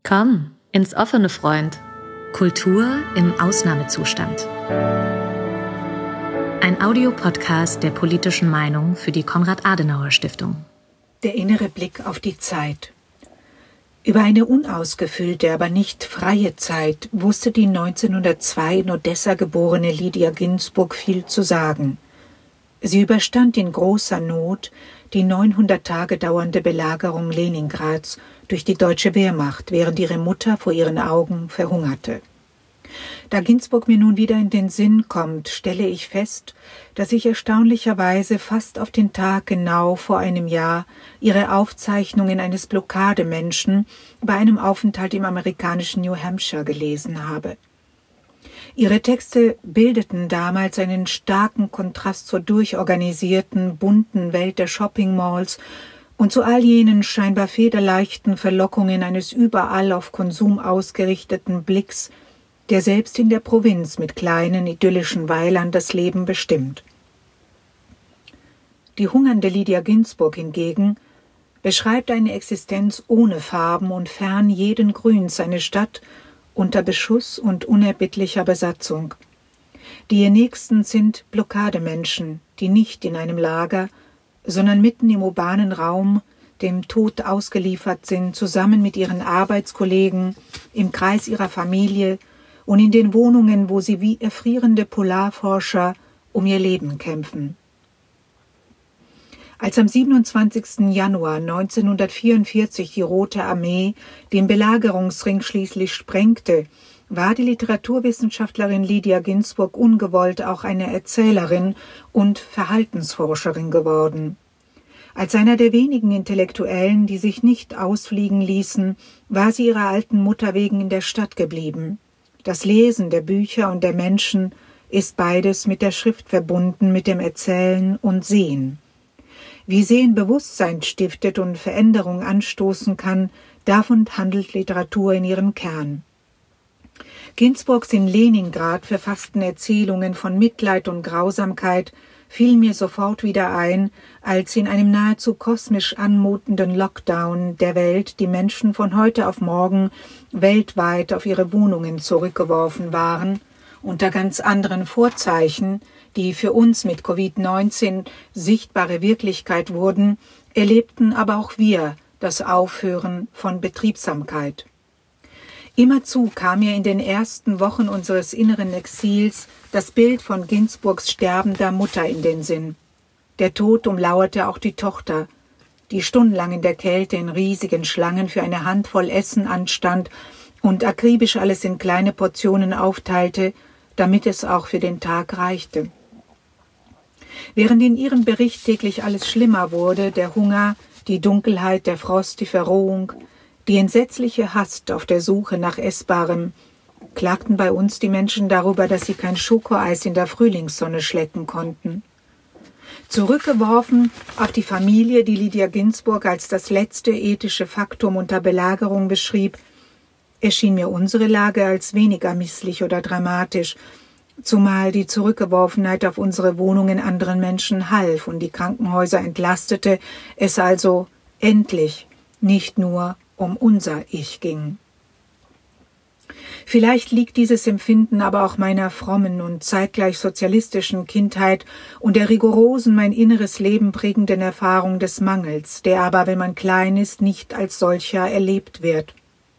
Komm ins offene, Freund. Kultur im Ausnahmezustand. Ein Audiopodcast der politischen Meinung für die Konrad-Adenauer-Stiftung. Der innere Blick auf die Zeit. Über eine unausgefüllte, aber nicht freie Zeit wusste die 1902 in Odessa geborene Lydia Ginsburg viel zu sagen. Sie überstand in großer Not die 900 Tage dauernde Belagerung Leningrads durch die deutsche Wehrmacht, während ihre Mutter vor ihren Augen verhungerte. Da Ginsburg mir nun wieder in den Sinn kommt, stelle ich fest, dass ich erstaunlicherweise fast auf den Tag genau vor einem Jahr ihre Aufzeichnungen eines Blockademenschen bei einem Aufenthalt im amerikanischen New Hampshire gelesen habe. Ihre Texte bildeten damals einen starken Kontrast zur durchorganisierten, bunten Welt der Shopping-Malls und zu all jenen scheinbar federleichten Verlockungen eines überall auf Konsum ausgerichteten Blicks, der selbst in der Provinz mit kleinen, idyllischen Weilern das Leben bestimmt. Die hungernde Lydia Ginsburg hingegen beschreibt eine Existenz ohne Farben und fern jeden Grüns, eine Stadt unter Beschuss und unerbittlicher Besatzung. Die ihr Nächsten sind Blockademenschen, die nicht in einem Lager, sondern mitten im urbanen Raum dem Tod ausgeliefert sind, zusammen mit ihren Arbeitskollegen, im Kreis ihrer Familie und in den Wohnungen, wo sie wie erfrierende Polarforscher um ihr Leben kämpfen. Als am 27. Januar 1944 die Rote Armee den Belagerungsring schließlich sprengte, war die Literaturwissenschaftlerin Lydia Ginsburg ungewollt auch eine Erzählerin und Verhaltensforscherin geworden. Als einer der wenigen Intellektuellen, die sich nicht ausfliegen ließen, war sie ihrer alten Mutter wegen in der Stadt geblieben. Das Lesen der Bücher und der Menschen ist beides mit der Schrift verbunden, mit dem Erzählen und Sehen. Wie Sehen Bewusstsein stiftet und Veränderung anstoßen kann, davon handelt Literatur in ihrem Kern. Ginsburgs in Leningrad verfassten Erzählungen von Mitleid und Grausamkeit fielen mir sofort wieder ein, als in einem nahezu kosmisch anmutenden Lockdown der Welt die Menschen von heute auf morgen weltweit auf ihre Wohnungen zurückgeworfen waren, unter ganz anderen Vorzeichen, die für uns mit Covid-19 sichtbare Wirklichkeit wurden, erlebten aber auch wir das Aufhören von Betriebsamkeit. Immerzu kam mir in den ersten Wochen unseres inneren Exils das Bild von Ginsburgs sterbender Mutter in den Sinn. Der Tod umlauerte auch die Tochter, die stundenlang in der Kälte in riesigen Schlangen für eine Handvoll Essen anstand und akribisch alles in kleine Portionen aufteilte, damit es auch für den Tag reichte. Während in ihrem Bericht täglich alles schlimmer wurde, der Hunger, die Dunkelheit, der Frost, die Verrohung, die entsetzliche Hast auf der Suche nach Essbarem, klagten bei uns die Menschen darüber, dass sie kein Schokoeis in der Frühlingssonne schlecken konnten. Zurückgeworfen auf die Familie, die Lydia Ginsburg als das letzte ethische Faktum unter Belagerung beschrieb, erschien mir unsere Lage als weniger misslich oder dramatisch, zumal die Zurückgeworfenheit auf unsere Wohnungen anderen Menschen half und die Krankenhäuser entlastete, es also endlich nicht nur um unser Ich ging. Vielleicht liegt dieses Empfinden aber auch meiner frommen und zeitgleich sozialistischen Kindheit und der rigorosen, mein inneres Leben prägenden Erfahrung des Mangels, der aber, wenn man klein ist, nicht als solcher erlebt wird.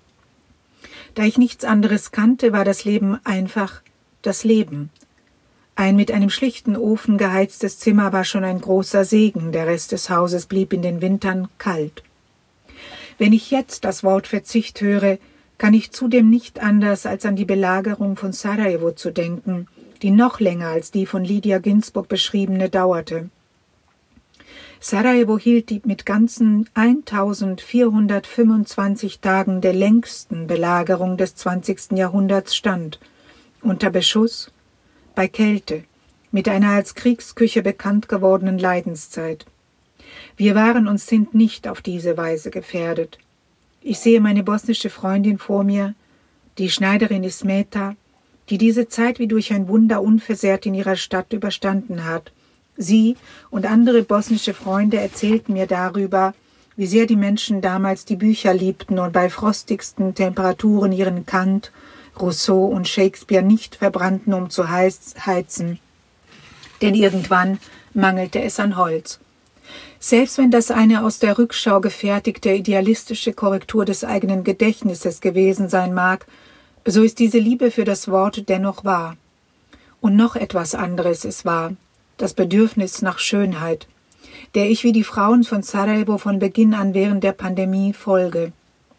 Da ich nichts anderes kannte, war das Leben einfach das Leben. Ein mit einem schlichten Ofen geheiztes Zimmer war schon ein großer Segen, der Rest des Hauses blieb in den Wintern kalt. Wenn ich jetzt das Wort Verzicht höre, kann ich zudem nicht anders als an die Belagerung von Sarajevo zu denken, die noch länger als die von Lydia Ginsburg beschriebene dauerte. Sarajevo hielt die mit ganzen 1425 Tagen der längsten Belagerung des 20. Jahrhunderts stand, unter Beschuss, bei Kälte, mit einer als Kriegsküche bekannt gewordenen Leidenszeit. Wir waren und sind nicht auf diese Weise gefährdet. Ich sehe meine bosnische Freundin vor mir, die Schneiderin Ismeta, die diese Zeit wie durch ein Wunder unversehrt in ihrer Stadt überstanden hat. Sie und andere bosnische Freunde erzählten mir darüber, wie sehr die Menschen damals die Bücher liebten und bei frostigsten Temperaturen ihren Kant, Rousseau und Shakespeare nicht verbrannten, um zu heizen. Denn irgendwann mangelte es an Holz. Selbst wenn das eine aus der Rückschau gefertigte idealistische Korrektur des eigenen Gedächtnisses gewesen sein mag, so ist diese Liebe für das Wort dennoch wahr. Und noch etwas anderes ist wahr, das Bedürfnis nach Schönheit, der ich wie die Frauen von Sarajevo von Beginn an während der Pandemie folge.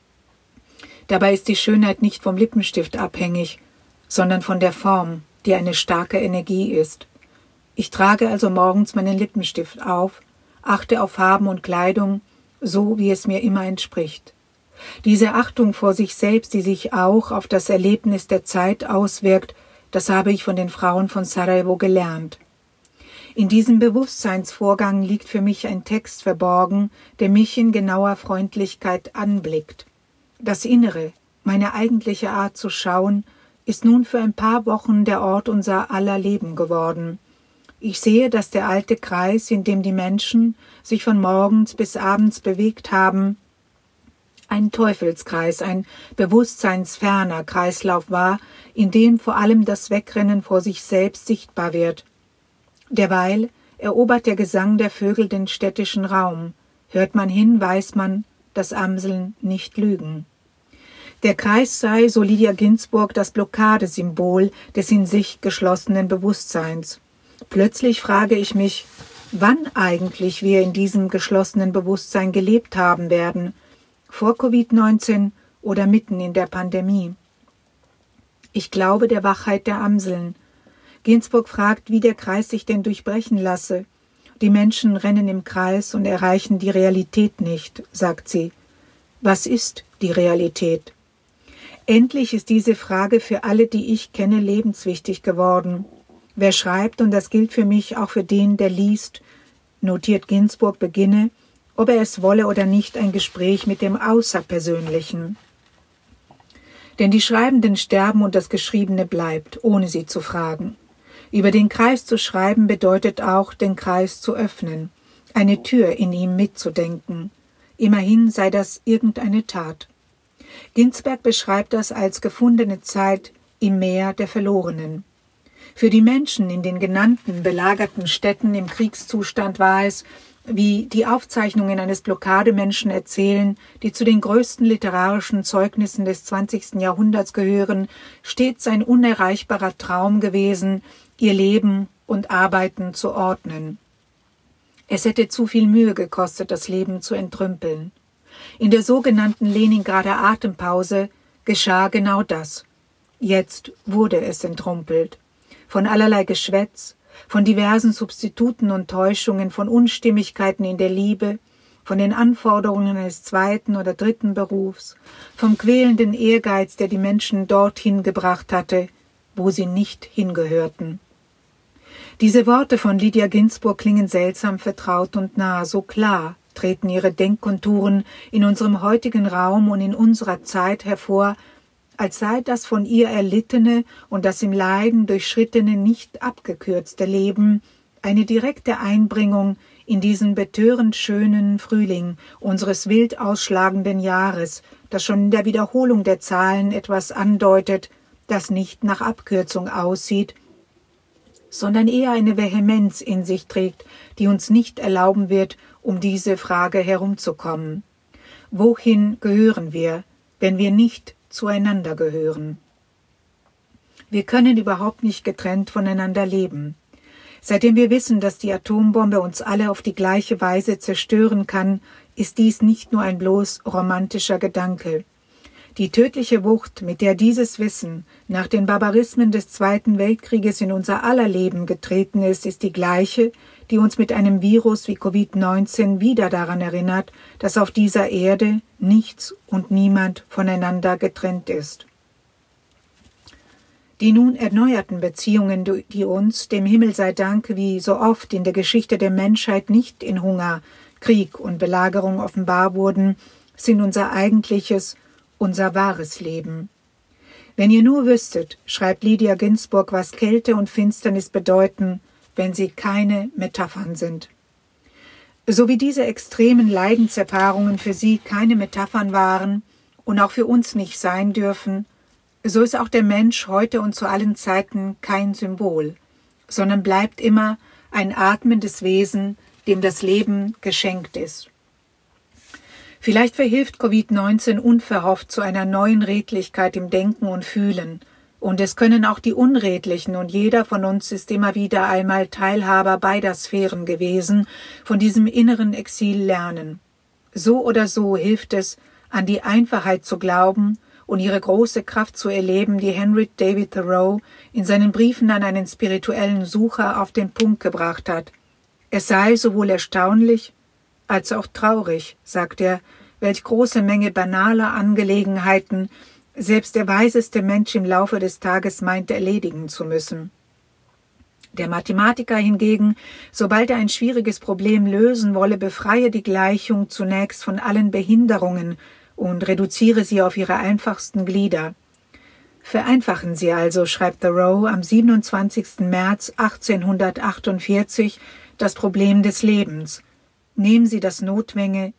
Dabei ist die Schönheit nicht vom Lippenstift abhängig, sondern von der Form, die eine starke Energie ist. Ich trage also morgens meinen Lippenstift auf, achte auf Farben und Kleidung, so wie es mir immer entspricht. Diese Achtung vor sich selbst, die sich auch auf das Erlebnis der Zeit auswirkt, das habe ich von den Frauen von Sarajevo gelernt. In diesem Bewusstseinsvorgang liegt für mich ein Text verborgen, der mich in genauer Freundlichkeit anblickt. Das Innere, meine eigentliche Art zu schauen, ist nun für ein paar Wochen der Ort unser aller Leben geworden. Ich sehe, dass der alte Kreis, in dem die Menschen sich von morgens bis abends bewegt haben, ein Teufelskreis, ein bewusstseinsferner Kreislauf war, in dem vor allem das Wegrennen vor sich selbst sichtbar wird. Derweil erobert der Gesang der Vögel den städtischen Raum. Hört man hin, weiß man, dass Amseln nicht lügen. Der Kreis sei, so Lydia Ginsburg, das Blockadesymbol des in sich geschlossenen Bewusstseins. Plötzlich frage ich mich, wann eigentlich wir in diesem geschlossenen Bewusstsein gelebt haben werden, vor Covid-19 oder mitten in der Pandemie. Ich glaube der Wachheit der Amseln. Ginsburg fragt, wie der Kreis sich denn durchbrechen lasse. Die Menschen rennen im Kreis und erreichen die Realität nicht, sagt sie. Was ist die Realität? Endlich ist diese Frage für alle, die ich kenne, lebenswichtig geworden. Wer schreibt, und das gilt für mich auch für den, der liest, notiert Ginsburg, beginne, ob er es wolle oder nicht, ein Gespräch mit dem Außerpersönlichen. Denn die Schreibenden sterben und das Geschriebene bleibt, ohne sie zu fragen. Über den Kreis zu schreiben bedeutet auch, den Kreis zu öffnen, eine Tür in ihm mitzudenken. Immerhin sei das irgendeine Tat. Ginsberg beschreibt das als gefundene Zeit im Meer der Verlorenen. Für die Menschen in den genannten belagerten Städten im Kriegszustand war es, wie die Aufzeichnungen eines Blockademenschen erzählen, die zu den größten literarischen Zeugnissen des 20. Jahrhunderts gehören, stets ein unerreichbarer Traum gewesen, ihr Leben und Arbeiten zu ordnen. Es hätte zu viel Mühe gekostet, das Leben zu entrümpeln. In der sogenannten Leningrader Atempause geschah genau das. Jetzt wurde es entrumpelt. Von allerlei Geschwätz, von diversen Substituten und Täuschungen, von Unstimmigkeiten in der Liebe, von den Anforderungen eines zweiten oder dritten Berufs, vom quälenden Ehrgeiz, der die Menschen dorthin gebracht hatte, wo sie nicht hingehörten. Diese Worte von Lydia Ginsburg klingen seltsam vertraut und nah, so klar treten ihre Denkkonturen in unserem heutigen Raum und in unserer Zeit hervor, als sei das von ihr erlittene und das im Leiden durchschrittene nicht abgekürzte Leben eine direkte Einbringung in diesen betörend schönen Frühling unseres wild ausschlagenden Jahres, das schon in der Wiederholung der Zahlen etwas andeutet, das nicht nach Abkürzung aussieht, sondern eher eine Vehemenz in sich trägt, die uns nicht erlauben wird, um diese Frage herumzukommen. Wohin gehören wir, wenn wir nicht zueinander gehören? Wir können überhaupt nicht getrennt voneinander leben. Seitdem wir wissen, dass die Atombombe uns alle auf die gleiche Weise zerstören kann, ist dies nicht nur ein bloß romantischer Gedanke. Die tödliche Wucht, mit der dieses Wissen nach den Barbarismen des Zweiten Weltkrieges in unser aller Leben getreten ist die gleiche, die uns mit einem Virus wie Covid-19 wieder daran erinnert, dass auf dieser Erde nichts und niemand voneinander getrennt ist. Die nun erneuerten Beziehungen, die uns, dem Himmel sei Dank, wie so oft in der Geschichte der Menschheit nicht in Hunger, Krieg und Belagerung offenbar wurden, sind unser eigentliches, unser wahres Leben. Wenn ihr nur wüsstet, schreibt Lydia Ginsburg, was Kälte und Finsternis bedeuten, wenn sie keine Metaphern sind. So wie diese extremen Leidenserfahrungen für sie keine Metaphern waren und auch für uns nicht sein dürfen, so ist auch der Mensch heute und zu allen Zeiten kein Symbol, sondern bleibt immer ein atmendes Wesen, dem das Leben geschenkt ist. Vielleicht verhilft Covid-19 unverhofft zu einer neuen Redlichkeit im Denken und Fühlen. Und es können auch die Unredlichen, und jeder von uns ist immer wieder einmal Teilhaber beider Sphären gewesen, von diesem inneren Exil lernen. So oder so hilft es, an die Einfachheit zu glauben und ihre große Kraft zu erleben, die Henry David Thoreau in seinen Briefen an einen spirituellen Sucher auf den Punkt gebracht hat. Es sei sowohl erstaunlich als auch traurig, sagt er, welch große Menge banaler Angelegenheiten selbst der weiseste Mensch im Laufe des Tages meint erledigen zu müssen. Der Mathematiker hingegen, sobald er ein schwieriges Problem lösen wolle, befreie die Gleichung zunächst von allen Behinderungen und reduziere sie auf ihre einfachsten Glieder. Vereinfachen Sie also, schreibt Thoreau am 27. März 1848, das Problem des Lebens. Nehmen Sie das Notwendige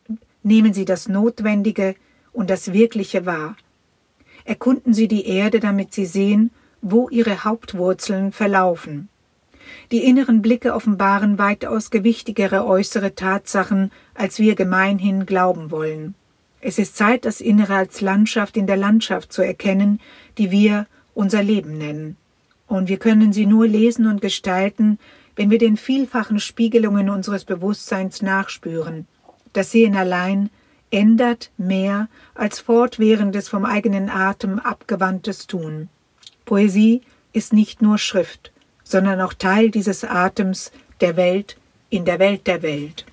und das Wirkliche wahr. Erkunden Sie die Erde, damit Sie sehen, wo ihre Hauptwurzeln verlaufen. Die inneren Blicke offenbaren weitaus gewichtigere äußere Tatsachen, als wir gemeinhin glauben wollen. Es ist Zeit, das Innere als Landschaft in der Landschaft zu erkennen, die wir unser Leben nennen. Und wir können sie nur lesen und gestalten, wenn wir den vielfachen Spiegelungen unseres Bewusstseins nachspüren. Das Sehen allein ändert mehr als fortwährendes vom eigenen Atem abgewandtes Tun. Poesie ist nicht nur Schrift, sondern auch Teil dieses Atems der Welt in der Welt der Welt.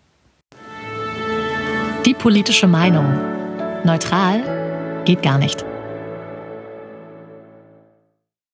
Die politische Meinung. Neutral geht gar nicht.